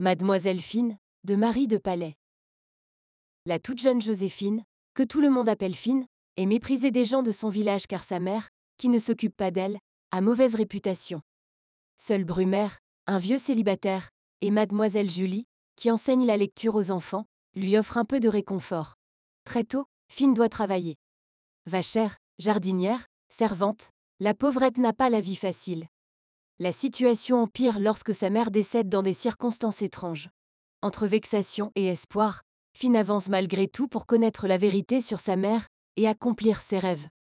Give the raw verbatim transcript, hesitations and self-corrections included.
Mademoiselle Fine, de Marie de Palais. La toute jeune Joséphine, que tout le monde appelle Fine, est méprisée des gens de son village car sa mère, qui ne s'occupe pas d'elle, a mauvaise réputation. Seul Brumaire, un vieux célibataire, et Mademoiselle Julie, qui enseigne la lecture aux enfants, lui offrent un peu de réconfort. Très tôt, Fine doit travailler. Vachère, jardinière, servante, la pauvrette n'a pas la vie facile. La situation empire lorsque sa mère décède dans des circonstances étranges. Entre vexation et espoir, Fine avance malgré tout pour connaître la vérité sur sa mère et accomplir ses rêves.